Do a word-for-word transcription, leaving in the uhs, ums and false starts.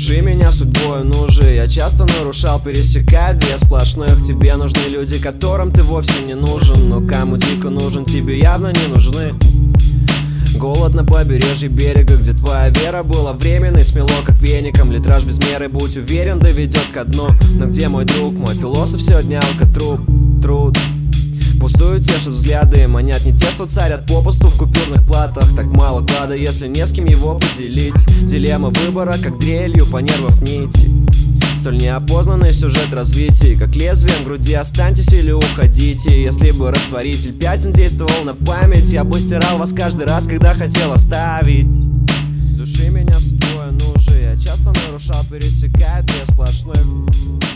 Души меня судьбою нужи, я часто нарушал, пересекая две сплошных. Тебе нужны люди, которым ты вовсе не нужен, но кому дико нужен, тебе явно не нужны. Голод на побережье берега, где твоя вера была временной, смело как веником. Литраж без меры, будь уверен, доведет ко дну. Но где мой друг, мой философ сегодня алкотруп, труд. Пустую тешат взгляды, манят не те, что царят попусту в купюрных платах. Так мало клада, если не с кем его поделить. Дилемма выбора, как дрелью по нервов нити. Столь неопознанный сюжет развития, как лезвием в груди останьтесь или уходите. Если бы растворитель пятен действовал на память, я бы стирал вас каждый раз, когда хотел оставить. Души меня судьбою нужи, я часто нарушал, пересекая две сплошных.